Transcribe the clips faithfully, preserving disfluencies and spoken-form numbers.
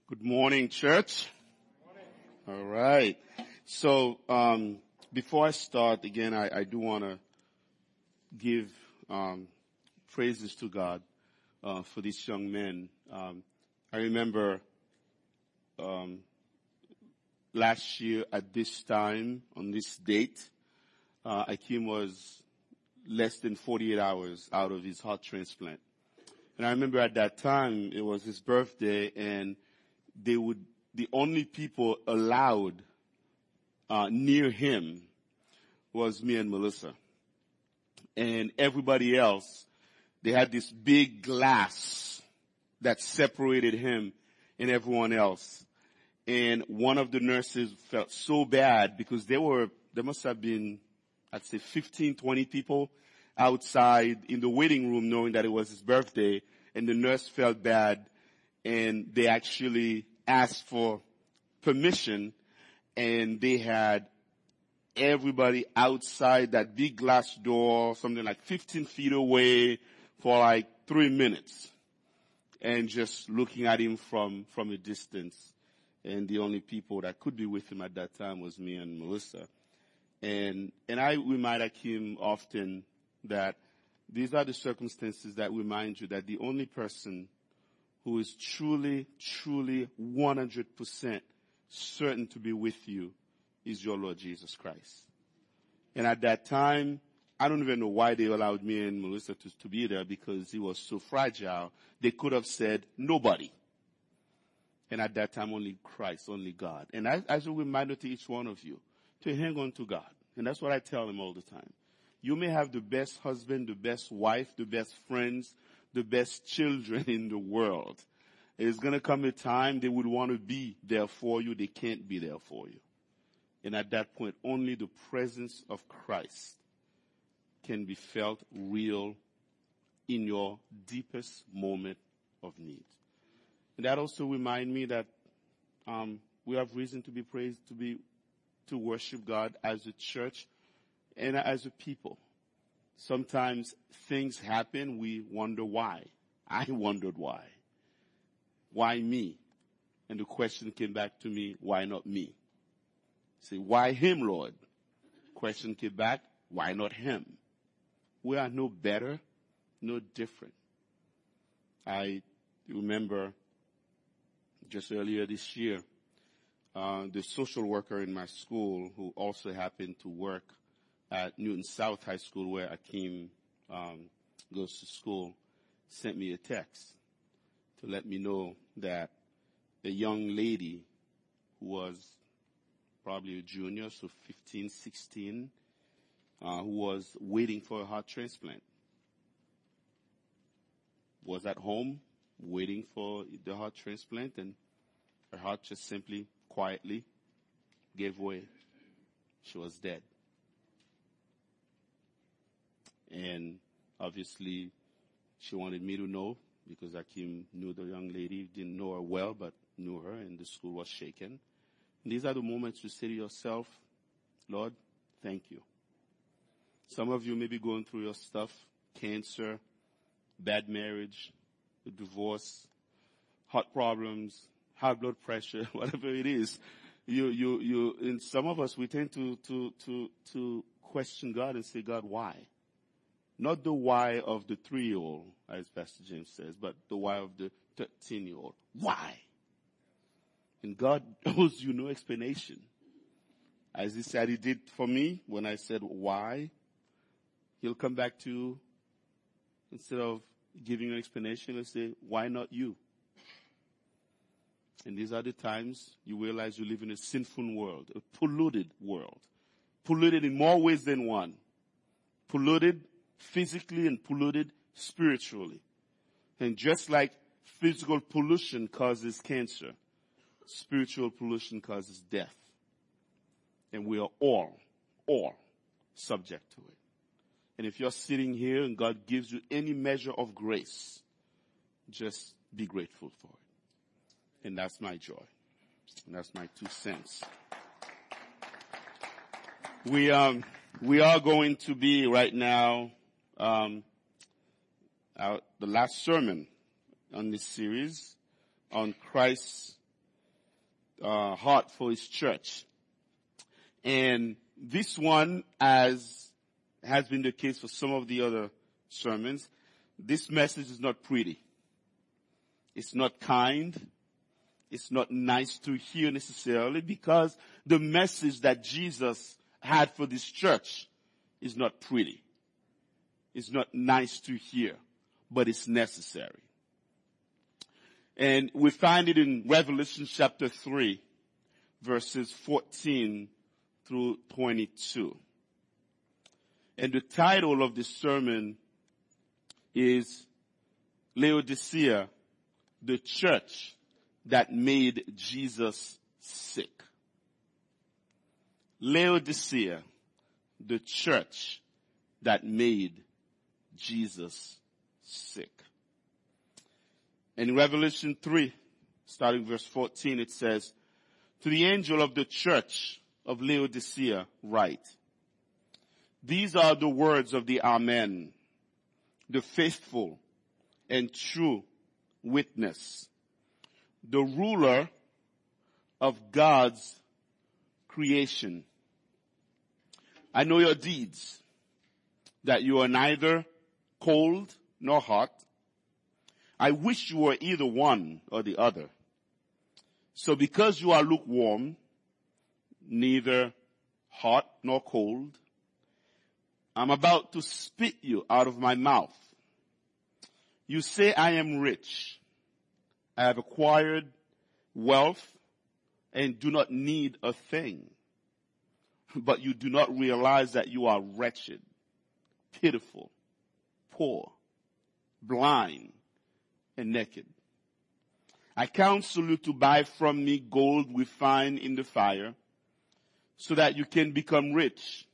Good morning, church. Good morning. All right. So, um, before I start, again, I, I do want to give um, praises to God uh, for these young men. Um, I remember um, last year at this time, on this date, uh, Akeem was less than forty-eight hours out of his heart transplant. And I remember at that time, it was his birthday, and they would, the only people allowed uh, near him was me and Melissa. And everybody else, they had this big glass that separated him and everyone else. And one of the nurses felt so bad because there were, there must have been, I'd say fifteen, twenty people outside in the waiting room knowing that it was his birthday, and the nurse felt bad, and they actually asked for permission, and they had everybody outside that big glass door, something like fifteen feet away, for like three minutes, and just looking at him from, from a distance. And the only people that could be with him at that time was me and Melissa. And, and I remind Akeem often that these are the circumstances that remind you that the only person who is truly, truly one hundred percent certain to be with you is your Lord Jesus Christ. And at that time, I don't even know why they allowed me and Melissa to, to be there, because he was so fragile. They could have said nobody. And at that time, only Christ, only God. And I, as a reminder to each one of you, to hang on to God. And that's what I tell them all the time. You may have the best husband, the best wife, the best friends, the best children in the world. There's going to come a time they would want to be there for you. They can't be there for you. And at that point, only the presence of Christ can be felt real in your deepest moment of need. And that also reminds me that um, we have reason to be praised, to be to worship God as a church and as a people. Sometimes things happen, we wonder why. I wondered why. Why me? And the question came back to me, why not me? Say, why him, Lord? Question came back, why not him? We are no better, no different. I remember just earlier this year, uh, the social worker in my school, who also happened to work at Newton South High School, where Akeem um, goes to school, sent me a text to let me know that a young lady who was probably a junior, so fifteen, sixteen, uh, who was waiting for a heart transplant, was at home waiting for the heart transplant, and her heart just simply, quietly gave way. She was dead. And obviously, she wanted me to know, because Akeem knew the young lady, didn't know her well, but knew her, and the school was shaken. And these are the moments you say to yourself, Lord, thank you. Some of you may be going through your stuff, cancer, bad marriage, a divorce, heart problems, high blood pressure, whatever it is. You, you, you, and some of us, we tend to, to, to, to question God and say, God, why? Not the why of the three-year-old, as Pastor James says, but the why of the thirteen-year-old. Why? And God owes you no explanation. As he said he did for me when I said why, he'll come back to you, instead of giving an explanation, and say, why not you? And these are the times you realize you live in a sinful world, a polluted world. Polluted in more ways than one. Polluted physically and polluted spiritually. And just like physical pollution causes cancer, spiritual pollution causes death. And we are all, all subject to it. And if you're sitting here and God gives you any measure of grace, just be grateful for it. And that's my joy. And that's my two cents. We, um, we are going to be right now, um, our, the last sermon on this series on Christ's uh, heart for his church. And this one, as has been the case for some of the other sermons, this message is not pretty. It's not kind. It's not nice to hear necessarily, because the message that Jesus had for this church is not pretty. It's not nice to hear, but it's necessary. And we find it in Revelation chapter three, verses fourteen through twenty-two. And the title of this sermon is Laodicea, the church that made Jesus sick. Laodicea, the church that made Jesus sick. In Revelation three, starting verse fourteen, it says, "To the angel of the church of Laodicea write, these are the words of the Amen, the faithful and true witness, the ruler of God's creation. I know your deeds, that you are neither cold nor hot. I wish you were either one or the other. So because you are lukewarm, neither hot nor cold, I'm about to spit you out of my mouth. You say I am rich. I have acquired wealth and do not need a thing. But you do not realize that you are wretched, pitiful, poor, blind, and naked. I counsel you to buy from me gold refined in the fire, so that you can become rich,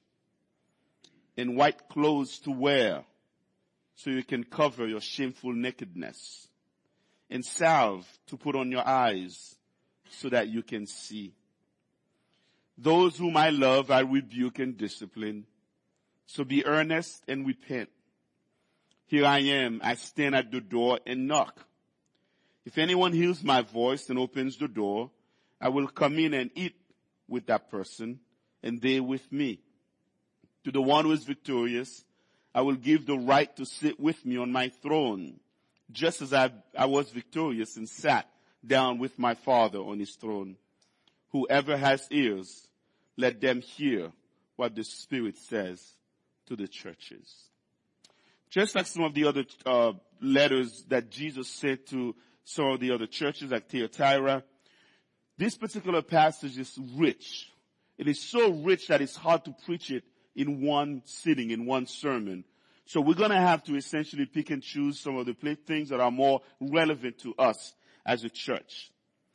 and white clothes to wear, so you can cover your shameful nakedness, and salve to put on your eyes, so that you can see. Those whom I love I rebuke and discipline, so be earnest and repent. Here I am, I stand at the door and knock. If anyone hears my voice and opens the door, I will come in and eat with that person, and they with me. To the one who is victorious, I will give the right to sit with me on my throne, just as I, I was victorious and sat down with my Father on his throne. Whoever has ears, let them hear what the Spirit says to the churches." Just like some of the other uh, letters that Jesus sent to some of the other churches, like Thyatira, this particular passage is rich. It is so rich that it's hard to preach it in one sitting, in one sermon. So we're going to have to essentially pick and choose some of the things that are more relevant to us as a church.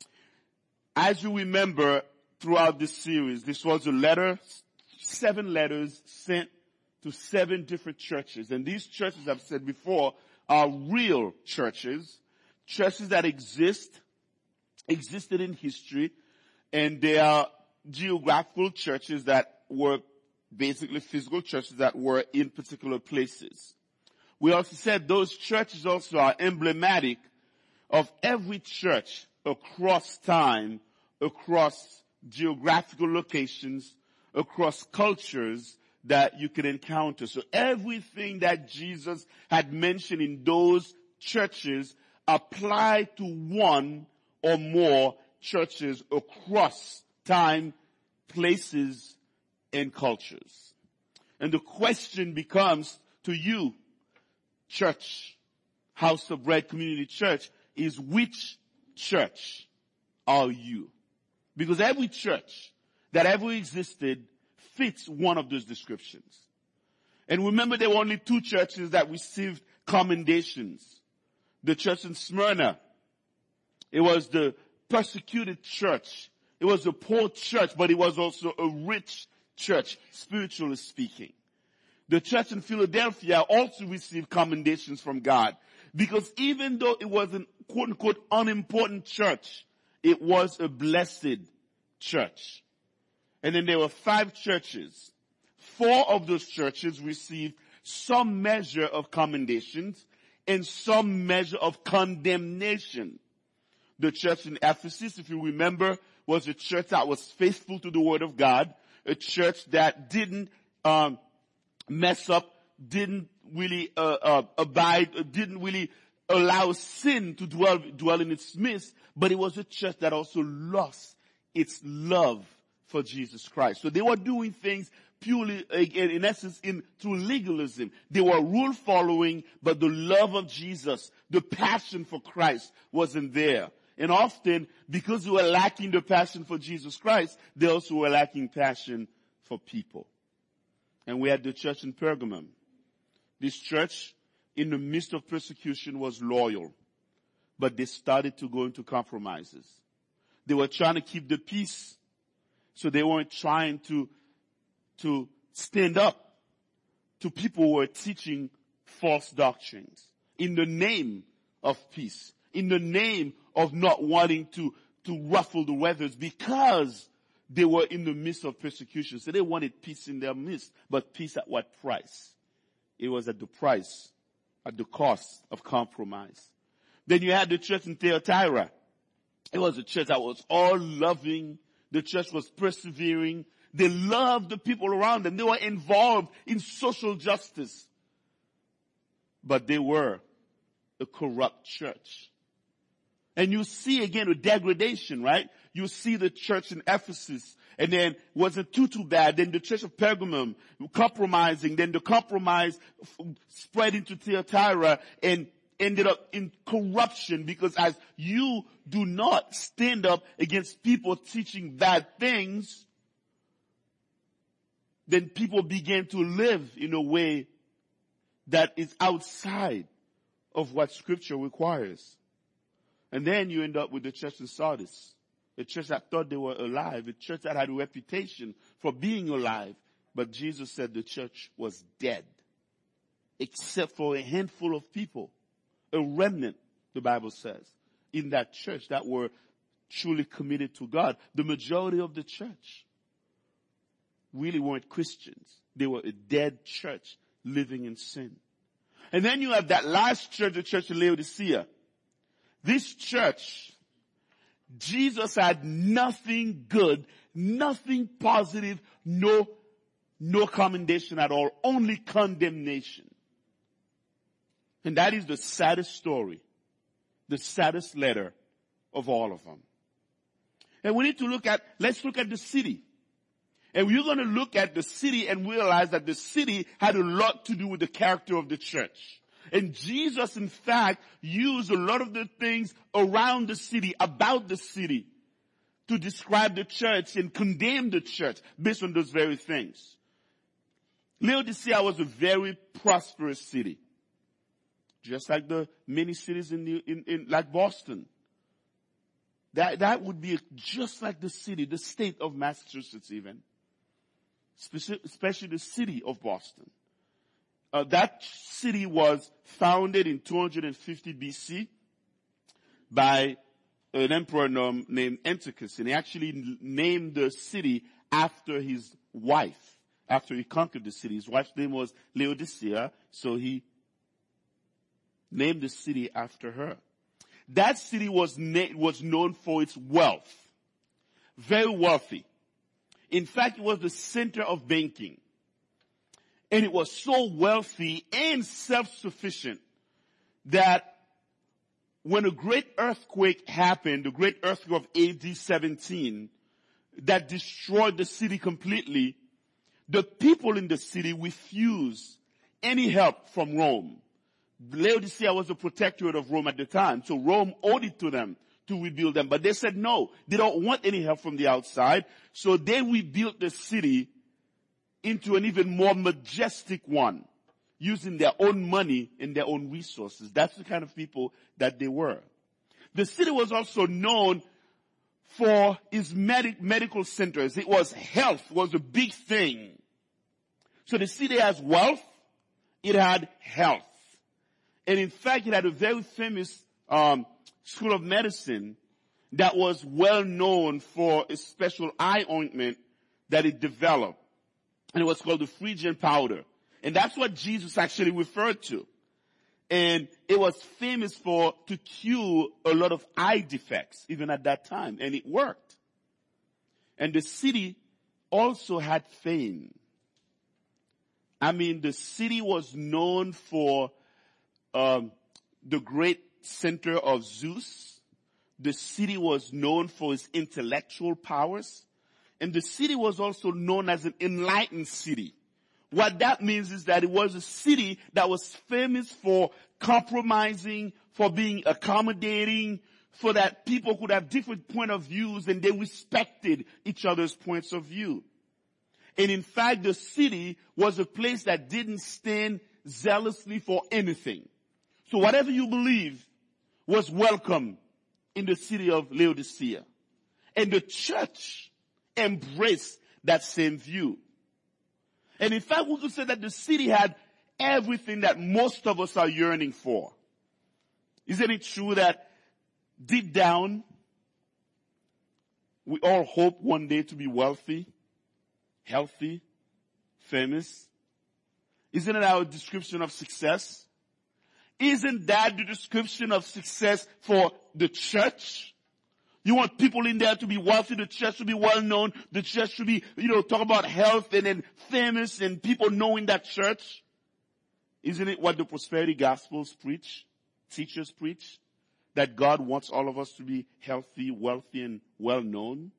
As you remember, throughout this series, this was a letter, seven letters sent to seven different churches. And these churches, I've said before, are real churches, churches that exist, existed in history, and they are geographical churches that were basically physical churches that were in particular places. We also said those churches also are emblematic of every church across time, across geographical locations, across cultures that you can encounter. So everything that Jesus had mentioned in those churches apply to one or more churches across time, places, and cultures. And the question becomes to you, church, House of Bread Community Church, is which church are you? Because every church that ever existed fits one of those descriptions. And remember, there were only two churches that received commendations. The church in Smyrna, it was the persecuted church. It was a poor church, but it was also a rich church, spiritually speaking. The church in Philadelphia also received commendations from God, because even though it was an quote-unquote unimportant church, it was a blessed church. And then there were five churches. Four of those churches received some measure of commendations and some measure of condemnation. The church in Ephesus, if you remember, was a church that was faithful to the word of God, a church that didn't um mess up, didn't really uh, uh, abide, didn't really allow sin to dwell dwell in its midst, but it was a church that also lost its love for Jesus Christ. So they were doing things purely, again, in essence, in through legalism. They were rule following, but the love of Jesus, the passion for Christ wasn't there. And often, because they were lacking the passion for Jesus Christ, they also were lacking passion for people. And we had the church in Pergamum. This church, in the midst of persecution, was loyal. But they started to go into compromises. They were trying to keep the peace. So they weren't trying to, to stand up to people who were teaching false doctrines in the name of peace, in the name of not wanting to, to ruffle the feathers, because they were in the midst of persecution. So they wanted peace in their midst, but peace at what price? It was at the price, at the cost of compromise. Then you had the church in Thyatira. It was a church that was all loving. The church was persevering. They loved the people around them. They were involved in social justice. But they were a corrupt church. And you see again a degradation, right? You see the church in Ephesus, and then wasn't too, too bad. Then the church of Pergamum compromising. Then the compromise spread into Thyatira and ended up in corruption, because as you do not stand up against people teaching bad things, then people begin to live in a way that is outside of what Scripture requires. And then you end up with the church in Sardis, a church that thought they were alive, a church that had a reputation for being alive. But Jesus said the church was dead, except for a handful of people, a remnant, the Bible says, in that church that were truly committed to God. The majority of the church really weren't Christians. They were a dead church living in sin. And then you have that last church, the church of Laodicea. This church, Jesus had nothing good, nothing positive, no, no commendation at all, only condemnation. And that is the saddest story, the saddest letter of all of them. And we need to look at, let's look at the city. And we're going to look at the city and realize that the city had a lot to do with the character of the church. And Jesus, in fact, used a lot of the things around the city, about the city, to describe the church and condemn the church based on those very things. Laodicea was a very prosperous city, just like the many cities in, the, in, in like Boston. That, that would be just like the city, the state of Massachusetts even, especially the city of Boston. Uh, that city was founded in two hundred fifty B C by an emperor named Antiochus, and he actually named the city after his wife. After he conquered the city, his wife's name was Laodicea, so he named the city after her. That city was na- was known for its wealth, very wealthy. In fact, it was the center of banking. And it was so wealthy and self-sufficient that when a great earthquake happened, the great earthquake of A D seventeen, that destroyed the city completely, the people in the city refused any help from Rome. Laodicea was the protectorate of Rome at the time, so Rome owed it to them to rebuild them. But they said no, they don't want any help from the outside, so they rebuilt the city into an even more majestic one, using their own money and their own resources. That's the kind of people that they were. The city was also known for its med- medical centers. It was health was a big thing. So the city has wealth, it had health. And in fact, it had a very famous um, school of medicine that was well known for a special eye ointment that it developed. And it was called the Phrygian powder. And that's what Jesus actually referred to. And it was famous for, to cure a lot of eye defects, even at that time. And it worked. And the city also had fame. I mean, the city was known for, um, the great center of Zeus. The city was known for its intellectual powers. And the city was also known as an enlightened city. What that means is that it was a city that was famous for compromising, for being accommodating, for that people could have different point of views and they respected each other's points of view. And in fact, the city was a place that didn't stand zealously for anything. So whatever you believe was welcome in the city of Laodicea. And the church embraced that same view. And in fact, we could say that the city had everything that most of us are yearning for. Isn't it true that deep down, we all hope one day to be wealthy, healthy, famous? Isn't it our description of success? Isn't that the description of success for the church? You want people in there to be wealthy, the church should be well known, the church should be, you know, talk about health and then famous and people knowing that church. Isn't it what the prosperity gospels preach, teachers preach? That God wants all of us to be healthy, wealthy, and well known.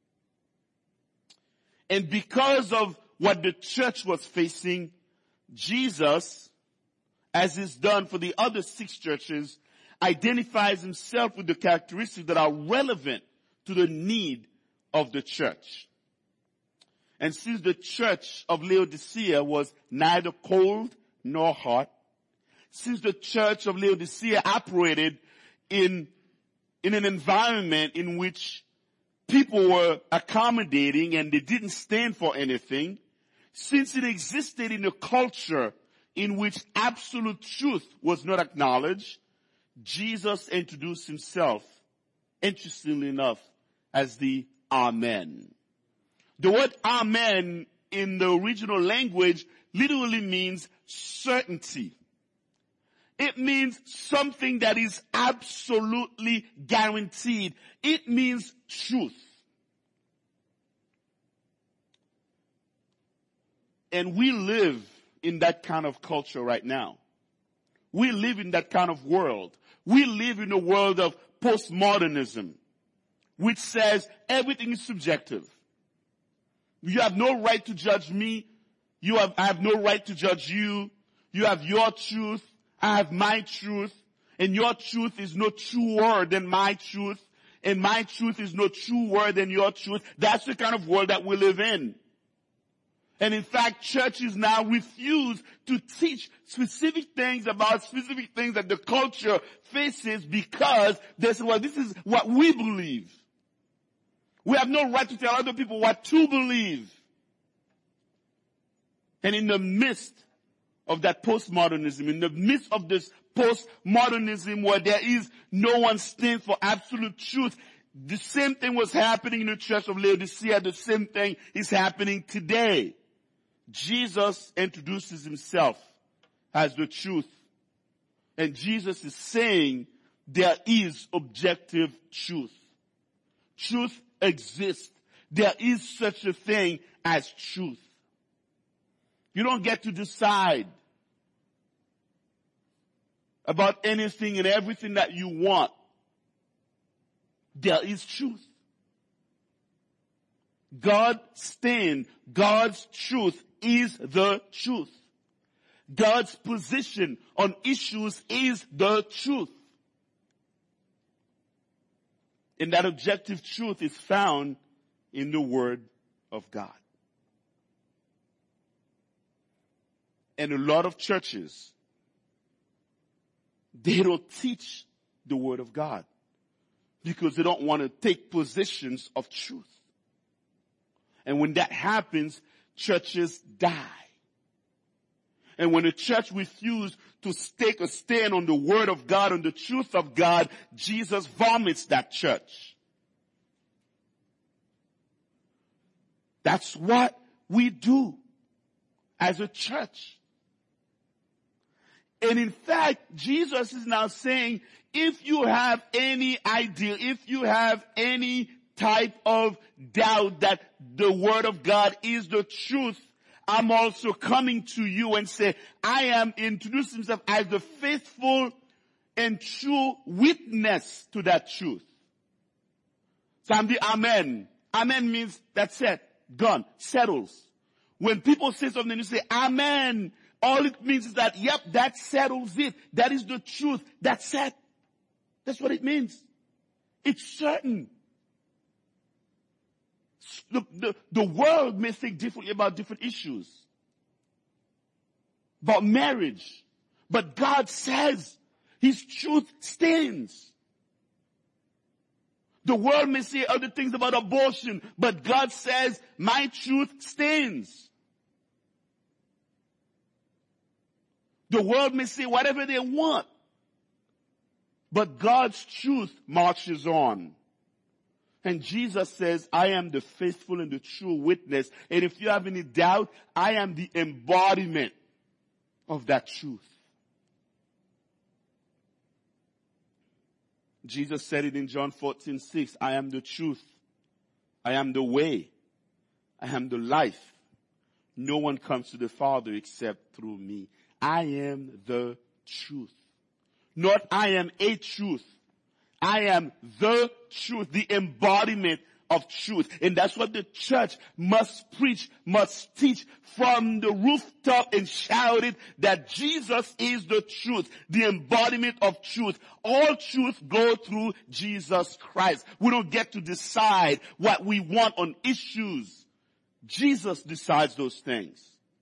And because of what the church was facing, Jesus, as is done for the other six churches, identifies himself with the characteristics that are relevant to the need of the church. And since the church of Laodicea was neither cold nor hot, since the church of Laodicea operated in, in an environment in which people were accommodating and they didn't stand for anything, since it existed in a culture in which absolute truth was not acknowledged, Jesus introduced himself, interestingly enough, as the Amen. The word Amen in the original language literally means certainty. It means something that is absolutely guaranteed. It means truth. And we live in that kind of culture right now. We live in that kind of world. We live in a world of postmodernism, which says everything is subjective. You have no right to judge me. You have, I have no right to judge you. You have your truth. I have my truth. And your truth is no truer than my truth. And my truth is no truer than your truth. That's the kind of world that we live in. And in fact, churches now refuse to teach specific things about specific things that the culture faces because they say, well, this is what we believe. We have no right to tell other people what to believe. And in the midst of that postmodernism, in the midst of this postmodernism where there is no one stands for absolute truth, the same thing was happening in the church of Laodicea. The same thing is happening today. Jesus introduces himself as the truth. And Jesus is saying there is objective truth. Truth exists. There is such a thing as truth. You don't get to decide about anything and everything that you want. There is truth. God stand, God's truth is the truth. God's position on issues is the truth. And that objective truth is found in the Word of God. And a lot of churches, they don't teach the Word of God because they don't want to take positions of truth. And when that happens, churches die. And when the church refuses to take a stand on the Word of God, on the truth of God, Jesus vomits that church. That's what we do as a church. And in fact, Jesus is now saying, if you have any idea, if you have any type of doubt that the word of God is the truth, I'm also coming to you and say, I am introducing myself as the faithful and true witness to that truth. So I'm the Amen. Amen means that's it. Gone. Settles. When people say something, you say, Amen. All it means is that, yep, that settles it. That is the truth. That's it. That's what it means. It's certain. The, the, the world may think differently about different issues. About marriage. But God says His truth stands. The world may say other things about abortion, but God says my truth stands. The world may say whatever they want, but God's truth marches on. And Jesus says, I am the faithful and the true witness. And if you have any doubt, I am the embodiment of that truth. Jesus said it in John fourteen six, I am the truth. I am the way. I am the life. No one comes to the Father except through me. I am the truth. Not I am a truth. I am the truth, the embodiment of truth. And that's what the church must preach, must teach from the rooftop and shout it that Jesus is the truth, the embodiment of truth. All truth go through Jesus Christ. We don't get to decide what we want on issues. Jesus decides those things.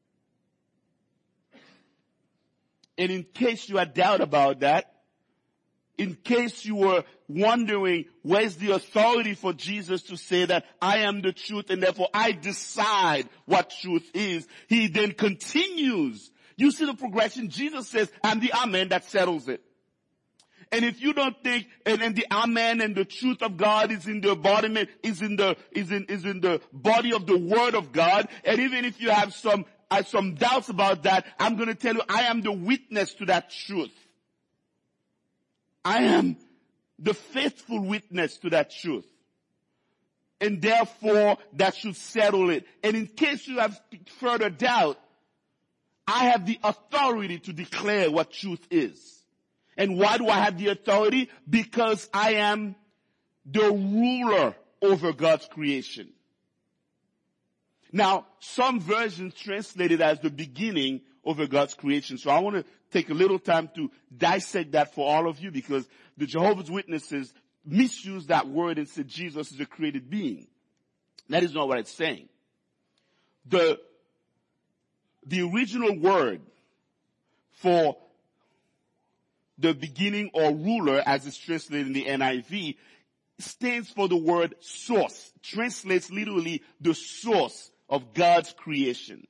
And in case you had doubt about that, in case you were wondering where's the authority for Jesus to say that I am the truth and therefore I decide what truth is, He then continues. You see the progression. Jesus says, I'm the Amen that settles it. And if you don't think, and, and the Amen and the truth of God is in the embodiment, is in the, is in, is in the body of the Word of God, and even if you have some, uh, some doubts about that, I'm going to tell you, I am the witness to that truth. I am the faithful witness to that truth. And therefore, that should settle it. And in case you have further doubt, I have the authority to declare what truth is. And why do I have the authority? Because I am the ruler over God's creation. Now, some versions translate it as the beginning over God's creation. So I want to take a little time to dissect that for all of you, because the Jehovah's Witnesses misuse that word and say Jesus is a created being. That is not what it's saying. The, the original word for the beginning or ruler, as it's translated in the N I V, stands for the word source. Translates literally the source of God's creation.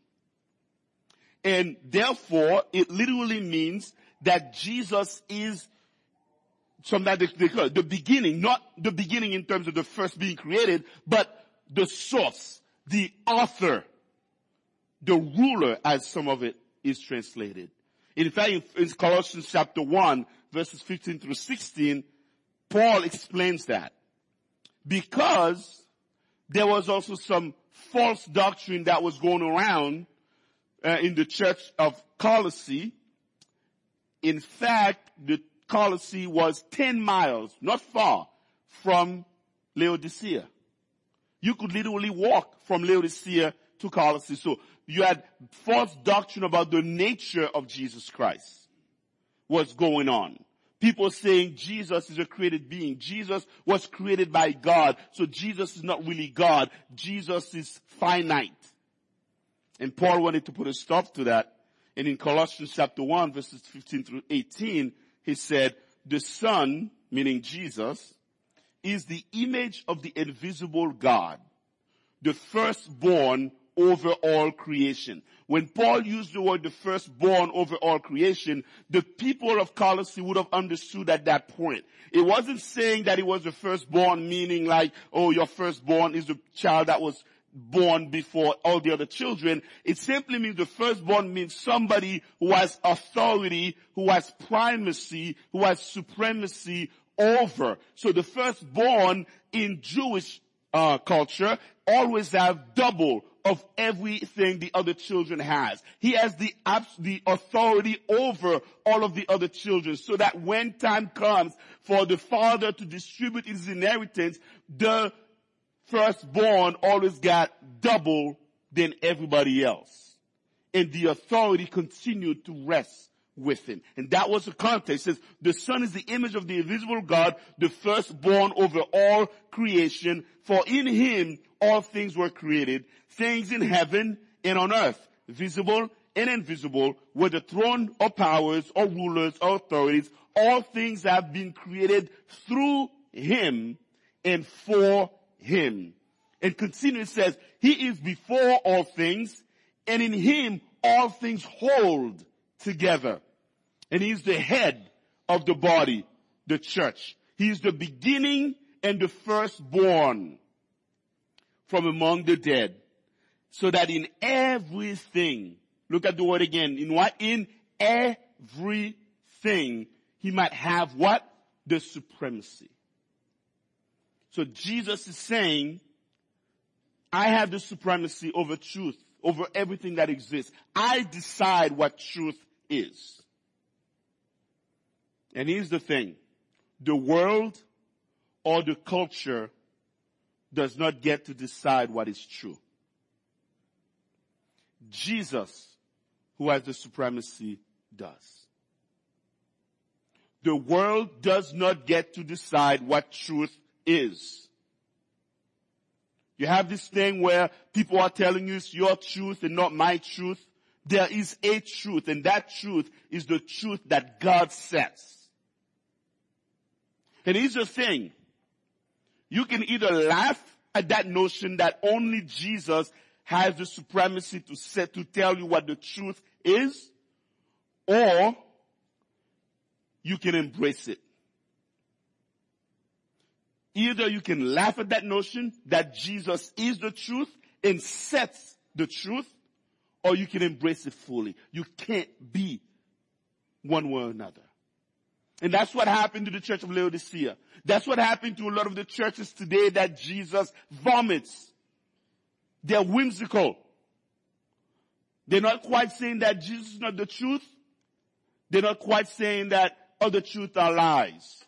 And therefore, it literally means that Jesus is something they call the beginning, not the beginning in terms of the first being created, but the source, the author, the ruler, as some of it is translated. In fact, in, in Colossians chapter one, verses fifteen through sixteen, Paul explains that. Because there was also some false doctrine that was going around uh, in the church of Colossae. In fact, the Colossae was ten miles, not far, from Laodicea. You could literally walk from Laodicea to Colossae. So you had false doctrine about the nature of Jesus Christ. What's going on? People saying Jesus is a created being. Jesus was created by God. So Jesus is not really God. Jesus is finite. And Paul wanted to put a stop to that. And in Colossians chapter one, verses fifteen through eighteen, he said, the Son, meaning Jesus, is the image of the invisible God, the firstborn over all creation. When Paul used the word the firstborn over all creation, the people of Colossae would have understood at that point. It wasn't saying that he was the firstborn, meaning like, oh, your firstborn is the child that was born before all the other children. It simply means the firstborn means somebody who has authority, who has primacy, who has supremacy over. So the firstborn in Jewish uh, culture always have double of everything the other children has. He has the abs- the authority over all of the other children, so that when time comes for the father to distribute his inheritance, the firstborn always got double than everybody else. And the authority continued to rest with him. And that was the context. It says, the Son is the image of the invisible God, the firstborn over all creation. For in him all things were created, things in heaven and on earth, visible and invisible, whether throne or powers or rulers or authorities. All things have been created through him and for him. And continues, says, he is before all things, and in him all things hold together. And he is the head of the body, the church. He is the beginning and the firstborn from among the dead, so that in everything, look at the word again, in what? In everything, he might have what? The supremacy. So Jesus is saying, I have the supremacy over truth, over everything that exists. I decide what truth is. And here's the thing. The world or the culture does not get to decide what is true. Jesus, who has the supremacy, does. The world does not get to decide what truth is. You have this thing where people are telling you it's your truth and not my truth. There is a truth, and that truth is the truth that God says. And here's the thing. You can either laugh at that notion that only Jesus has the supremacy to say, to tell you what the truth is, or you can embrace it. Either you can laugh at that notion that Jesus is the truth and sets the truth, or you can embrace it fully. You can't be one way or another. And that's what happened to the church of Laodicea. That's what happened to a lot of the churches today that Jesus vomits. They're whimsical. They're not quite saying that Jesus is not the truth. They're not quite saying that other truths are lies.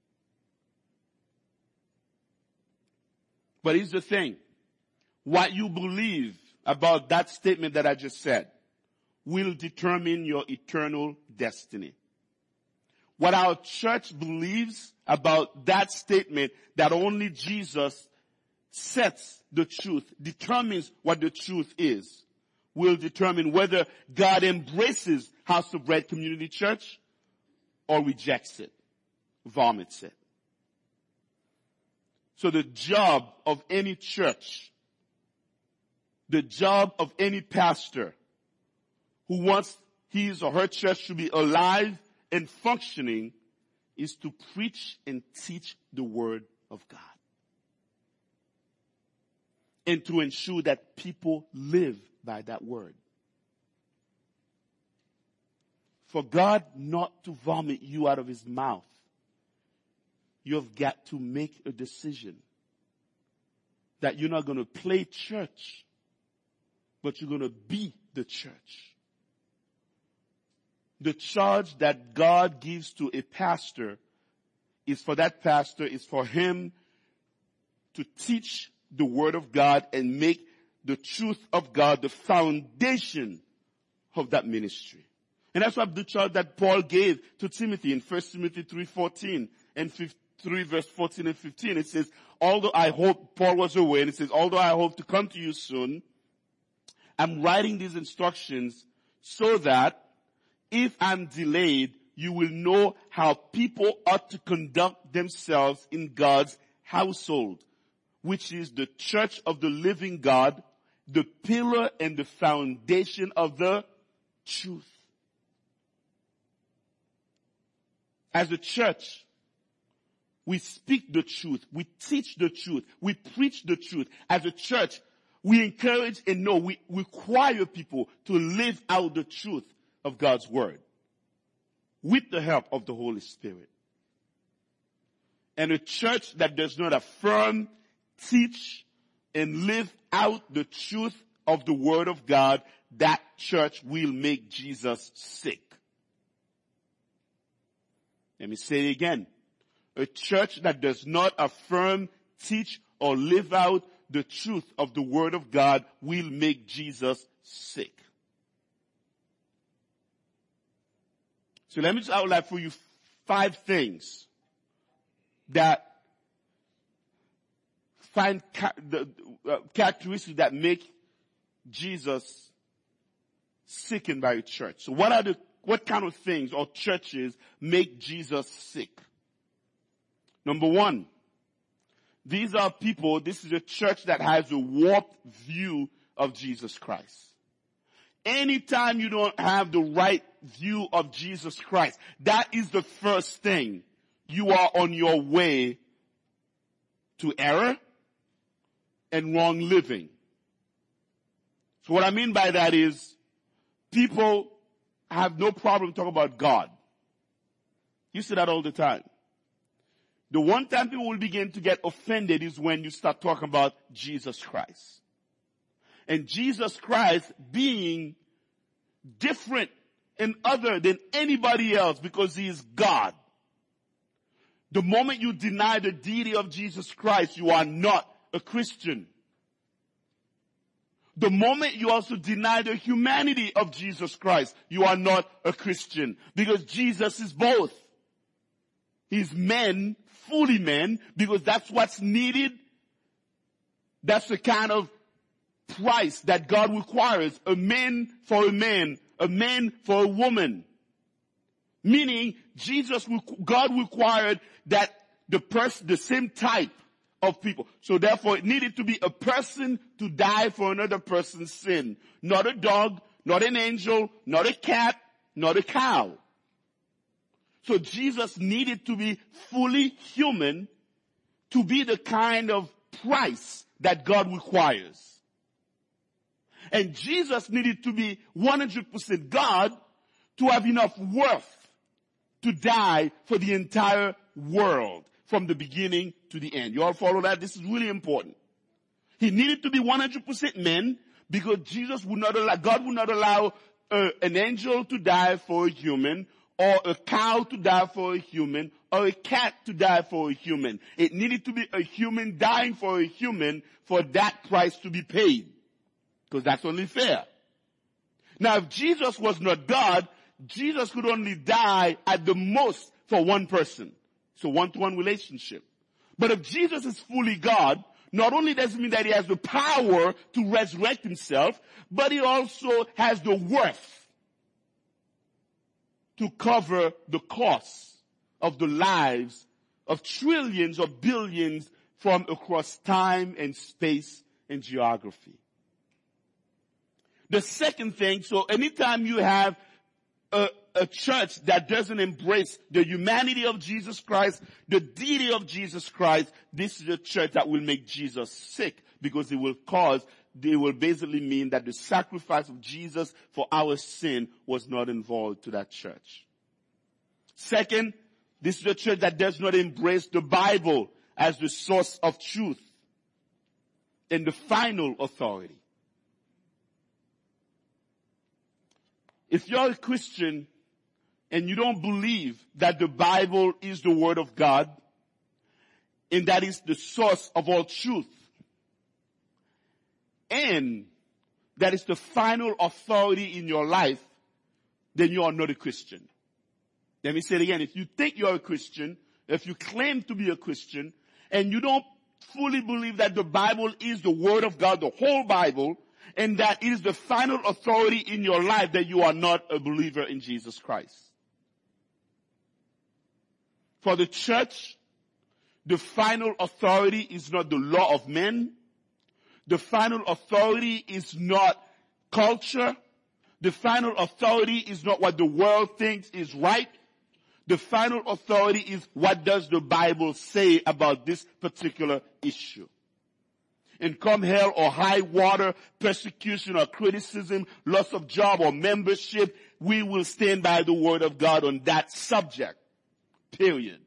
But here's the thing. What you believe about that statement that I just said will determine your eternal destiny. What our church believes about that statement, that only Jesus sets the truth, determines what the truth is, will determine whether God embraces House of Bread Community Church or rejects it, vomits it. So the job of any church, the job of any pastor who wants his or her church to be alive and functioning is to preach and teach the word of God. And to ensure that people live by that word. For God not to vomit you out of his mouth, you've got to make a decision that you're not going to play church, but you're going to be the church. The charge that God gives to a pastor is for that pastor, is for him to teach the word of God and make the truth of God the foundation of that ministry. And that's what the charge that Paul gave to Timothy in First Timothy three fourteen and three verse fourteen and fifteen. It says, although I hope, Paul was away, and it says, although I hope to come to you soon, I'm writing these instructions so that if I'm delayed, you will know how people ought to conduct themselves in God's household, which is the church of the living God, the pillar and the foundation of the truth. As a church, we speak the truth. We teach the truth. We preach the truth. As a church, We encourage and no, we require people to live out the truth of God's word with the help of the Holy Spirit. And a church that does not affirm, teach, and live out the truth of the word of God, that church will make Jesus sick. Let me say it again. A church that does not affirm, teach, or live out the truth of the word of God will make Jesus sick. So let me just outline for you five things that find ca- the uh, characteristics that make Jesus sickened by a church. So what are the, what kind of things or churches make Jesus sick? Number one, these are people, this is a church that has a warped view of Jesus Christ. Anytime you don't have the right view of Jesus Christ, that is the first thing. You are on your way to error and wrong living. So what I mean by that is people have no problem talking about God. You say that all the time. The one time people will begin to get offended is when you start talking about Jesus Christ. And Jesus Christ being different and other than anybody else because he is God. The moment you deny the deity of Jesus Christ, you are not a Christian. The moment you also deny the humanity of Jesus Christ, you are not a Christian. Because Jesus is both. He's man, fully man, because that's what's needed. That's the kind of price that God requires. A man for a man, a man for a woman. Meaning, Jesus, God required that the person, the same type of people. So therefore, it needed to be a person to die for another person's sin. Not a dog, not an angel, not a cat, not a cow. So Jesus needed to be fully human to be the kind of price that God requires. And Jesus needed to be one hundred percent God to have enough worth to die for the entire world from the beginning to the end. You all follow that? This is really important. He needed to be one hundred percent man because Jesus would not allow, God would not allow uh, an angel to die for a human, or a cow to die for a human, or a cat to die for a human. It needed to be a human dying for a human for that price to be paid. Because that's only fair. Now if Jesus was not God, Jesus could only die at the most for one person. It's a one-to-one relationship. But if Jesus is fully God, not only does it mean that he has the power to resurrect himself, but he also has the worth to cover the cost of the lives of trillions or billions from across time and space and geography. The second thing, so anytime you have a, a church that doesn't embrace the humanity of Jesus Christ, the deity of Jesus Christ, this is a church that will make Jesus sick because it will cause, they will basically mean that the sacrifice of Jesus for our sin was not involved to that church. Second, this is a church that does not embrace the Bible as the source of truth and the final authority. If you're a Christian and you don't believe that the Bible is the Word of God and that is the source of all truth and that is the final authority in your life, then you are not a Christian. Let me say it again. If you think you're a Christian, if you claim to be a Christian and you don't fully believe that the Bible is the Word of God, the whole Bible, and that it is the final authority in your life, that you are not a believer in Jesus Christ. For the church, the final authority is not the law of men. The final authority is not culture. The final authority is not what the world thinks is right. The final authority is what does the Bible say about this particular issue. And come hell or high water, persecution or criticism, loss of job or membership, we will stand by the word of God on that subject. Period.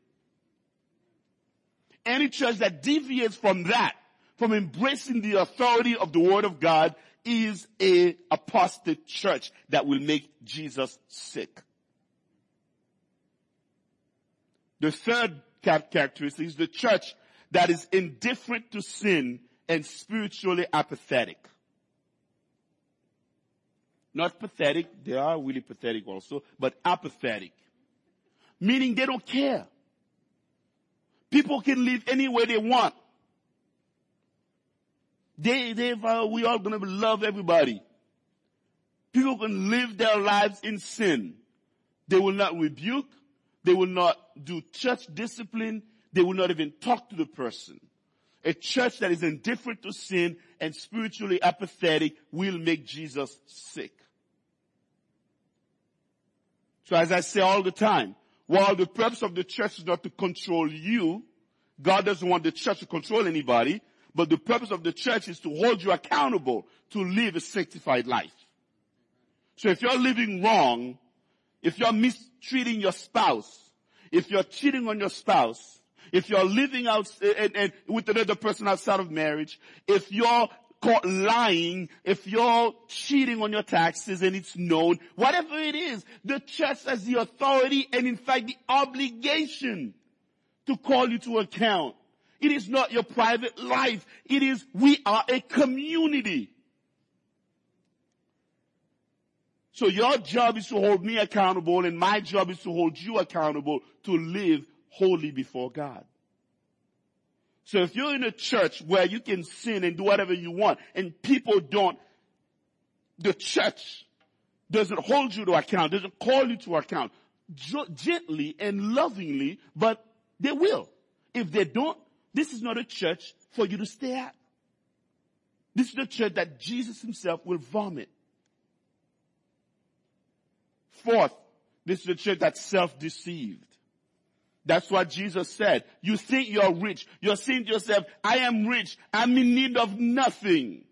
Any church that deviates from that, from embracing the authority of the word of God, is a apostate church that will make Jesus sick. The third characteristic is the church that is indifferent to sin and spiritually apathetic. Not pathetic, they are really pathetic also, but apathetic. Meaning they don't care. People can live any way they want. They, they've, uh, we all gonna love everybody. People can live their lives in sin. They will not rebuke. They will not do church discipline. They will not even talk to the person. A church that is indifferent to sin and spiritually apathetic will make Jesus sick. So as I say all the time, while the purpose of the church is not to control you, God doesn't want the church to control anybody, but the purpose of the church is to hold you accountable to live a sanctified life. So if you're living wrong, if you're mistreating your spouse, if you're cheating on your spouse, if you're living out and, and with another person outside of marriage, if you're caught lying, if you're cheating on your taxes and it's known, whatever it is, the church has the authority and in fact the obligation to call you to account. It is not your private life. It is, we are a community. So your job is to hold me accountable and my job is to hold you accountable to live holy before God. So if you're in a church where you can sin and do whatever you want and people don't, the church doesn't hold you to account, doesn't call you to account, gently and lovingly, but they will. If they don't, this is not a church for you to stay at. This is the church that Jesus himself will vomit. Fourth, this is a church that's self-deceived. That's what Jesus said. You think you're rich. You're saying to yourself, I am rich. I'm in need of nothing.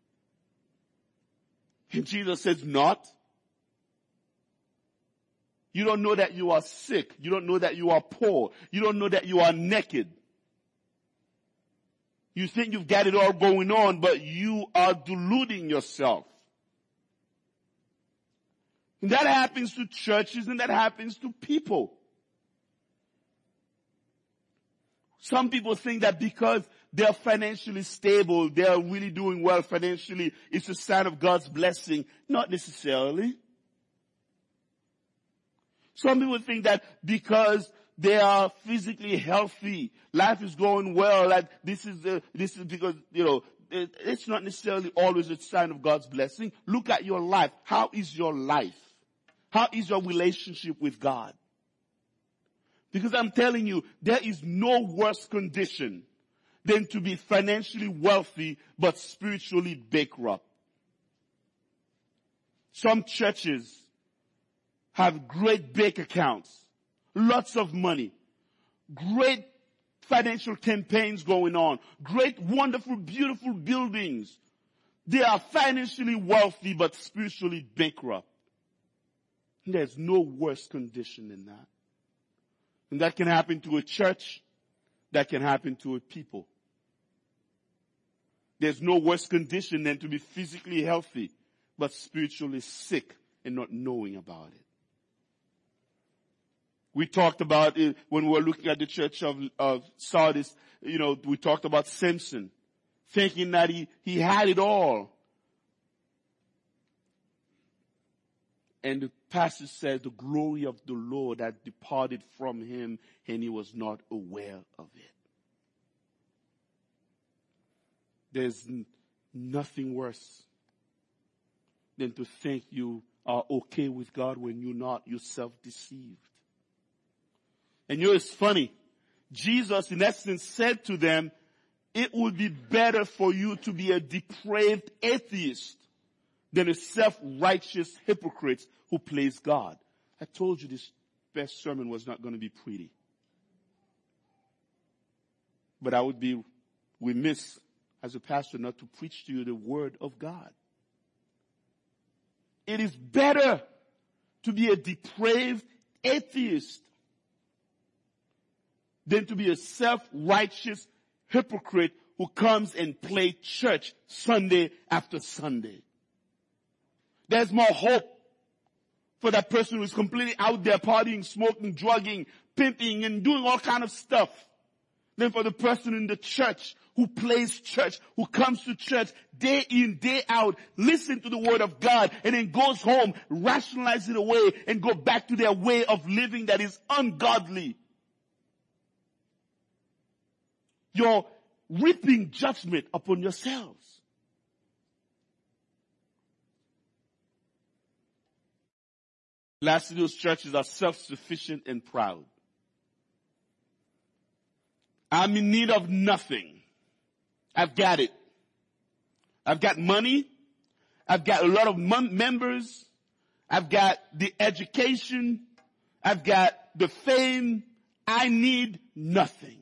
And Jesus says, not. You don't know that you are sick. You don't know that you are poor. You don't know that you are naked. You think you've got it all going on, but you are deluding yourself. And that happens to churches and that happens to people. Some people think that because they're financially stable, they're really doing well financially, it's a sign of God's blessing. Not necessarily. Some people think that because they are physically healthy, life is going well, that this is, uh, this is because, you know, it, it's not necessarily always a sign of God's blessing. Look at your life. How is your life? How is your relationship with God? Because I'm telling you, there is no worse condition than to be financially wealthy but spiritually bankrupt. Some churches have great bank accounts, lots of money, great financial campaigns going on, great, wonderful, beautiful buildings. They are financially wealthy but spiritually bankrupt. There's no worse condition than that. And that can happen to a church. That can happen to a people. There's no worse condition than to be physically healthy, but spiritually sick and not knowing about it. We talked about it when we were looking at the church of, of Sardis. You know, we talked about Samson, thinking that he, he had it all. And the passage says the glory of the Lord had departed from him and he was not aware of it. There's n- nothing worse than to think you are okay with God when you're not. You're self-deceived. And you know, it's funny. Jesus, in essence, said to them, it would be better for you to be a depraved atheist than a self-righteous hypocrite who plays God. I told you this best sermon was not going to be pretty. But I would be remiss as a pastor, not to preach to you the word of God. It is better to be a depraved atheist than to be a self-righteous hypocrite who comes and plays church Sunday after Sunday. There's more hope for that person who's completely out there partying, smoking, drugging, pimping, and doing all kind of stuff than for the person in the church who plays church, who comes to church day in, day out, listen to the word of God, and then goes home, rationalize it away, and go back to their way of living that is ungodly. You're reaping judgment upon yourselves. Lastly, those churches are self-sufficient and proud. I'm in need of nothing. I've got it. I've got money. I've got a lot of mem- members. I've got the education. I've got the fame. I need nothing.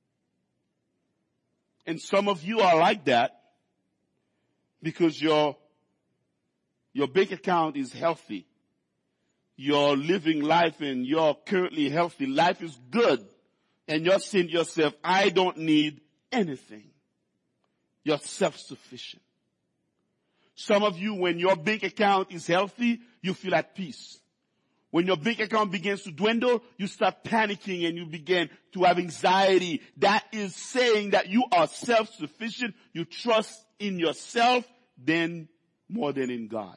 And some of you are like that because your, your bank account is healthy. You're living life and you're currently healthy. Life is good. And you're saying to yourself, I don't need anything. You're self-sufficient. Some of you, when your bank account is healthy, you feel at peace. When your bank account begins to dwindle, you start panicking and you begin to have anxiety. That is saying that you are self-sufficient. You trust in yourself then more than in God.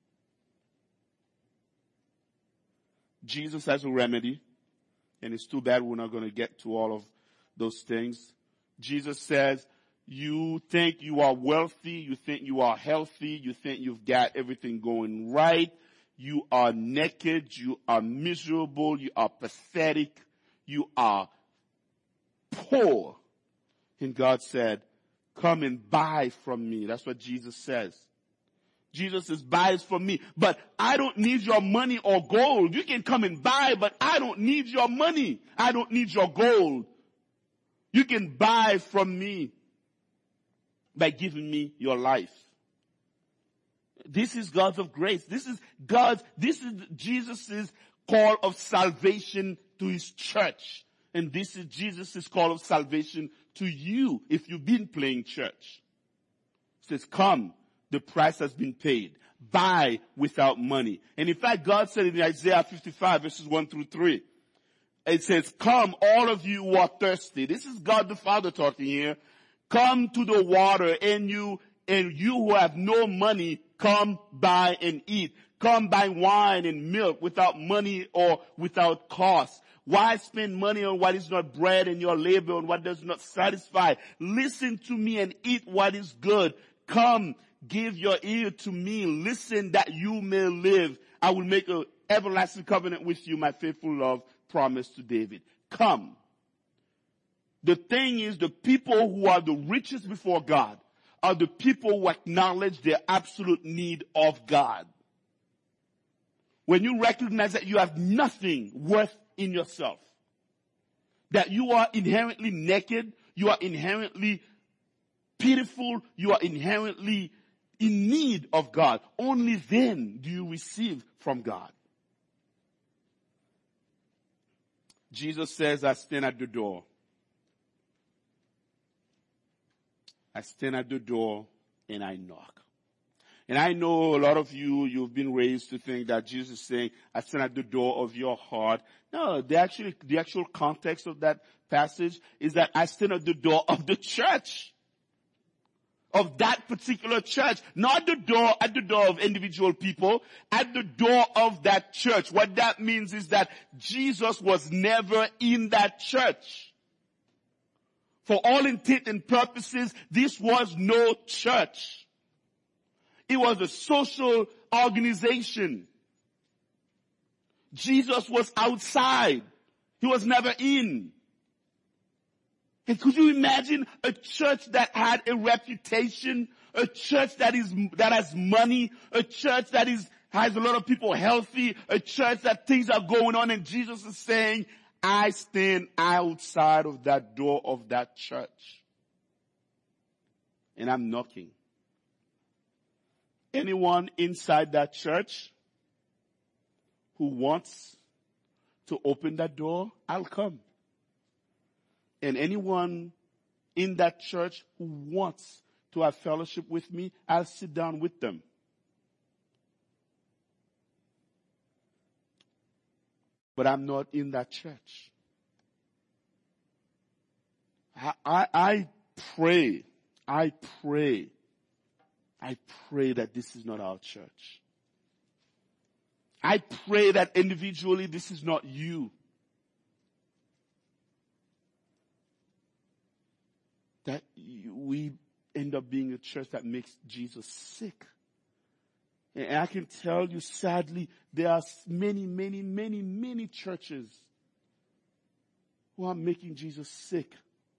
Jesus has a remedy, and it's too bad we're not going to get to all of those things. Jesus says, you think you are wealthy, you think you are healthy, you think you've got everything going right. You are naked, you are miserable, you are pathetic, you are poor. And God said, come and buy from me. That's what Jesus says. Jesus says, buy it from me. But I don't need your money or gold. You can come and buy, but I don't need your money. I don't need your gold. You can buy from me by giving me your life. This is God's of grace. This is God's, this is Jesus' call of salvation to his church. And this is Jesus' call of salvation to you if you've been playing church. He says, come, the price has been paid. Buy without money. And in fact, God said in Isaiah fifty-five verses one through three, it says, come all of you who are thirsty. This is God the Father talking here. Come to the water, and you, and you who have no money, come buy and eat. Come buy wine and milk without money or without cost. Why spend money on what is not bread and your labor on what does not satisfy? Listen to me and eat what is good. Come, give your ear to me. Listen that you may live. I will make an everlasting covenant with you, my faithful love promised to David. Come. The thing is, the people who are the richest before God are the people who acknowledge their absolute need of God. When you recognize that you have nothing worth in yourself, that you are inherently naked, you are inherently pitiful, you are inherently in need of God, only then do you receive from God. Jesus says, I stand at the door. I stand at the door and I knock. And I know a lot of you, you've been raised to think that Jesus is saying, I stand at the door of your heart. No, the actually, the actual context of that passage is that I stand at the door of the church. Of that particular church. Not the door, at the door of individual people, at the door of that church. What that means is that Jesus was never in that church. For all intent and purposes, this was no church. It was a social organization. Jesus was outside. He was never in. And could you imagine a church that had a reputation, a church that is, that has money, a church that is, has a lot of people healthy, a church that things are going on, and Jesus is saying, I stand outside of that door of that church. and I'm knocking. Anyone inside that church who wants to open that door, I'll come. And anyone in that church who wants to have fellowship with me, I'll sit down with them. But I'm not in that church. I, I, I pray, I pray, I pray that this is not our church. I pray that individually this is not you. That we end up being a church that makes Jesus sick. And I can tell you sadly, there are many, many, many, many churches who are making Jesus sick,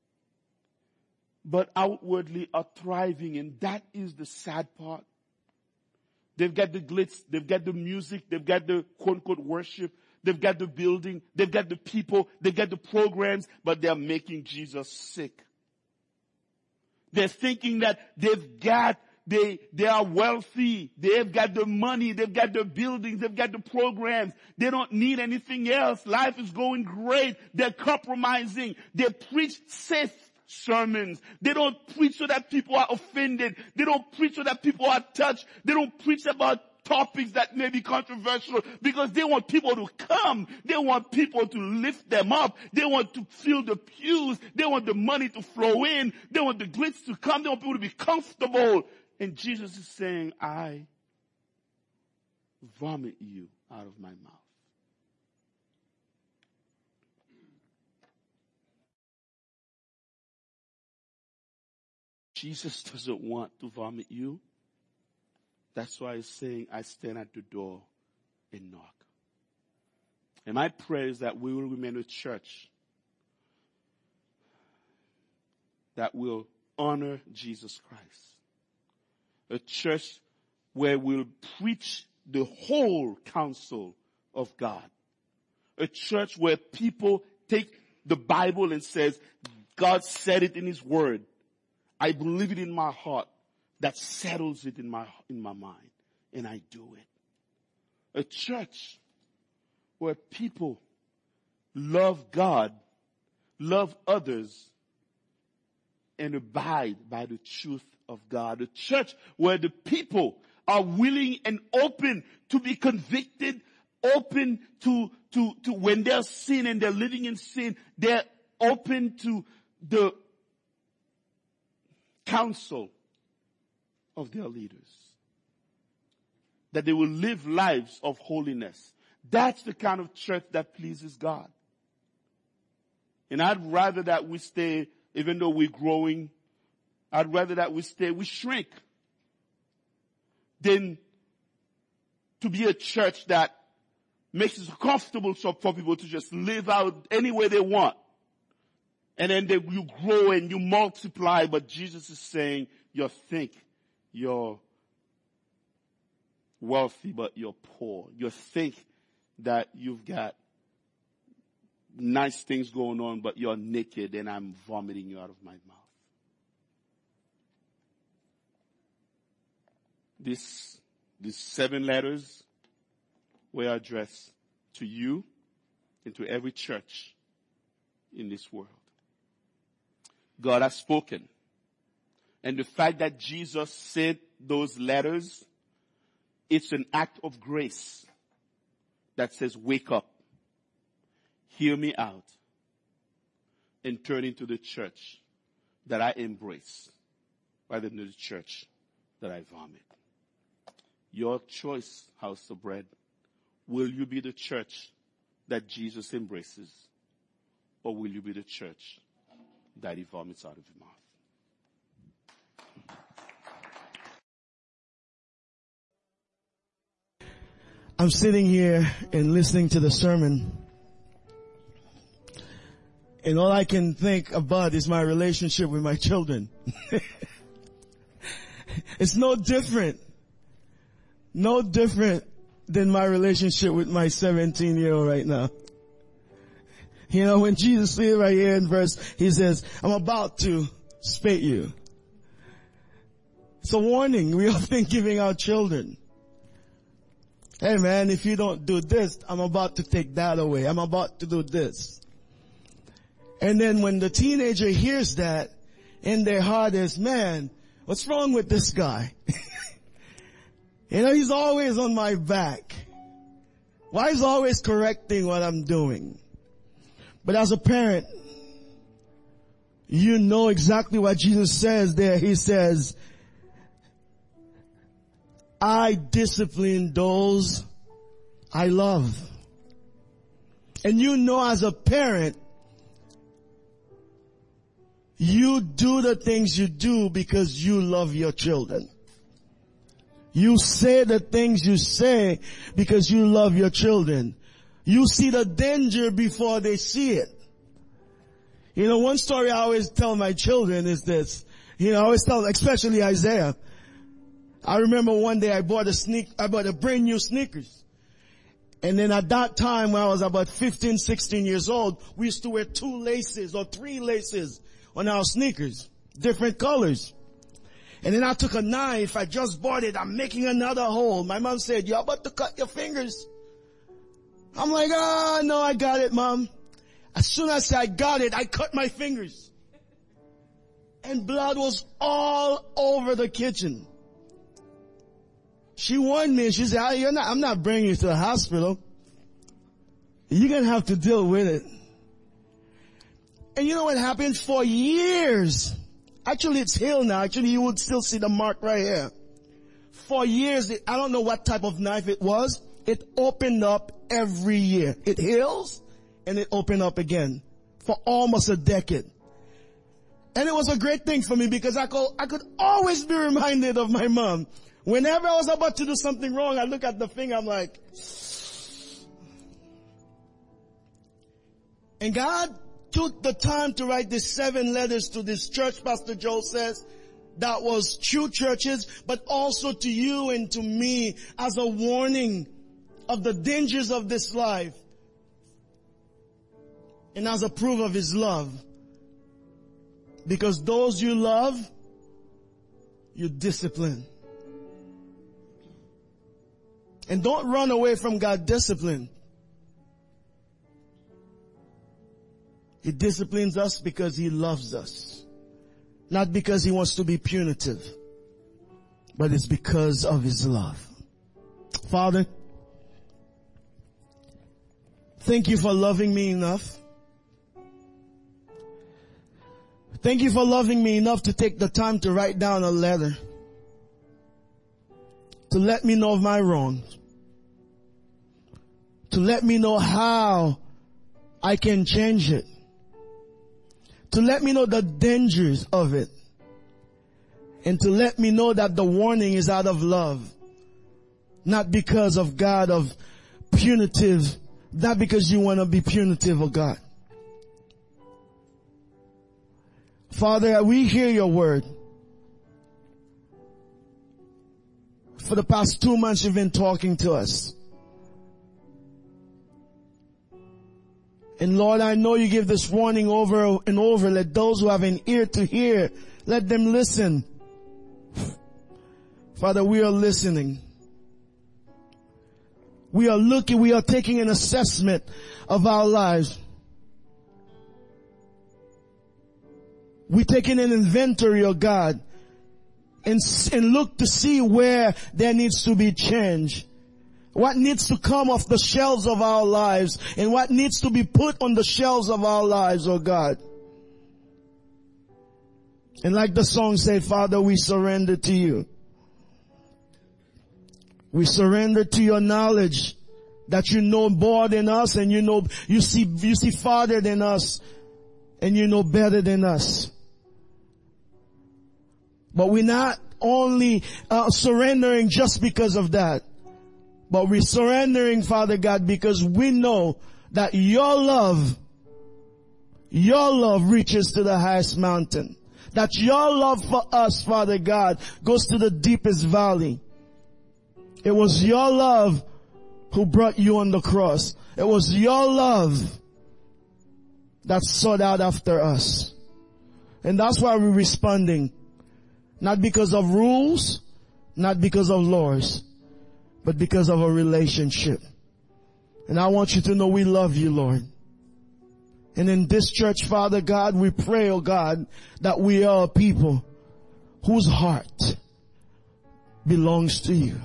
but outwardly are thriving, and that is the sad part. They've got the glitz, they've got the music, they've got the quote-unquote worship, they've got the building, they've got the people, they've got the programs, but they're making Jesus sick. They're thinking that they've got, they, they are wealthy, they've got the money, they've got the buildings, they've got the programs, they don't need anything else. Life is going great. They're compromising. They preach safe sermons. They don't preach so that people are offended. They don't preach so that people are touched. They don't preach about topics that may be controversial because they want people to come. They want people to lift them up. They want to fill the pews. They want the money to flow in. They want the glitz to come. They want people to be comfortable. And Jesus is saying, I vomit you out of my mouth. Jesus doesn't want to vomit you. That's why he's saying, I stand at the door and knock. And my prayer is that we will remain a church that will honor Jesus Christ. A church where we'll preach the whole counsel of God. A church where people take the Bible and says, God said it in his word. I believe it in my heart. That settles it in my, in my mind. And I do it. A church where people love God, love others, and abide by the truth of God. A church where the people are willing and open to be convicted, open to, to, to when they're sin and they're living in sin, they're open to the counsel of their leaders. That they will live lives of holiness. That's the kind of church that pleases God. And I'd rather that we stay, even though we're growing, I'd rather that we stay, we shrink, than to be a church that makes it comfortable for people to just live out any way they want. And then they, you grow and you multiply, but Jesus is saying, you think you're wealthy, but you're poor. You think that you've got nice things going on, but you're naked and I'm vomiting you out of my mouth. This, these seven letters were addressed to you and to every church in this world. God has spoken. And the fact that Jesus sent those letters, it's an act of grace that says, wake up, hear me out, and turn into the church that I embrace rather than the church that I vomit. Your choice, House of Bread. Will you be the church that Jesus embraces, or will you be the church that he vomits out of your mouth? I'm sitting here and listening to the sermon, and all I can think about is my relationship with my children. It's no different, no different than my relationship with my seventeen year old right now. You know, when Jesus said right here in verse, he says, I'm about to spit you. It's a warning we often giving our children. Hey man, if you don't do this, I'm about to take that away. I'm about to do this. And then when the teenager hears that, in their heart is, man, what's wrong with this guy? You know, he's always on my back. Why is he always correcting what I'm doing? But as a parent, you know exactly what Jesus says there. He says, I discipline those I love. And you know as a parent, you do the things you do because you love your children. You say the things you say because you love your children. You see the danger before they see it. You know, one story I always tell my children is this. You know, I always tell, especially Isaiah. I remember one day I bought a sneak, I bought a brand new sneakers. And then at that time when I was about fifteen, sixteen years old, we used to wear two laces or three laces on our sneakers, different colors. And then I took a knife, I just bought it, I'm making another hole. My mom said, you're about to cut your fingers. I'm like, oh no, I got it, Mom. As soon as I got it, I cut my fingers. And blood was all over the kitchen. She warned me, she said, oh, you're not, I'm not bringing you to the hospital. You're gonna have to deal with it. And you know what happened? For years, actually it's healed now. Actually you would still see the mark right here. For years, it, I don't know what type of knife it was. It opened up every year. It heals and it opened up again for almost a decade. And it was a great thing for me because I could, I could always be reminded of my mom. Whenever I was about to do something wrong, I look at the finger, I'm like, and God took the time to write these seven letters to this church, Pastor Joel says, that was true churches, but also to you and to me as a warning of the dangers of this life and as a proof of His love. Because those you love, you discipline. And don't run away from God's discipline. He disciplines us because He loves us. Not because He wants to be punitive, but it's because of His love. Father, thank You for loving me enough. Thank You for loving me enough to take the time to write down a letter to let me know of my wrongs, to let me know how I can change it, to let me know the dangers of it, and to let me know that the warning is out of love, not because of God of punitive, not because You want to be punitive of God. Father, we hear Your word. For the past two months You've been talking to us. And Lord, I know You give this warning over and over. Let those who have an ear to hear, let them listen. Father, we are listening. We are looking, we are taking an assessment of our lives. We're taking an inventory, oh God, and, and look to see where there needs to be change. What needs to come off the shelves of our lives and what needs to be put on the shelves of our lives, oh God. And like the song said, Father, we surrender to You. We surrender to Your knowledge that You know more than us and You know, you see, you see farther than us and You know better than us. But we're not only uh, surrendering just because of that, but we're surrendering, Father God, because we know that Your love, Your love reaches to the highest mountain. That Your love for us, Father God, goes to the deepest valley. It was Your love who brought You on the cross. It was Your love that sought out after us. And that's why we're responding. Not because of rules, not because of laws, but because of a relationship. And I want you to know we love you, Lord. And in this church, Father God, we pray, oh God, that we are a people whose heart belongs to you.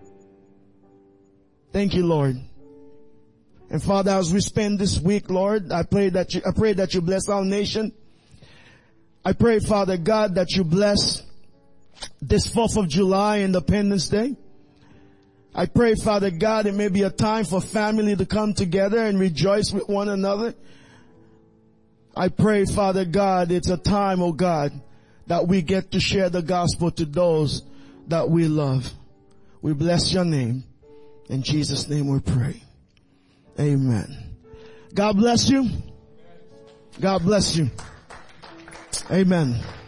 Thank you, Lord. And Father, as we spend this week, Lord, I pray that you, I pray that you bless our nation. I pray, Father God, that you bless this fourth of July, Independence Day. I pray, Father God, it may be a time for family to come together and rejoice with one another. I pray, Father God, it's a time, oh God, that we get to share the gospel to those that we love. We bless your name. In Jesus' name we pray. Amen. God bless you. God bless you. Amen.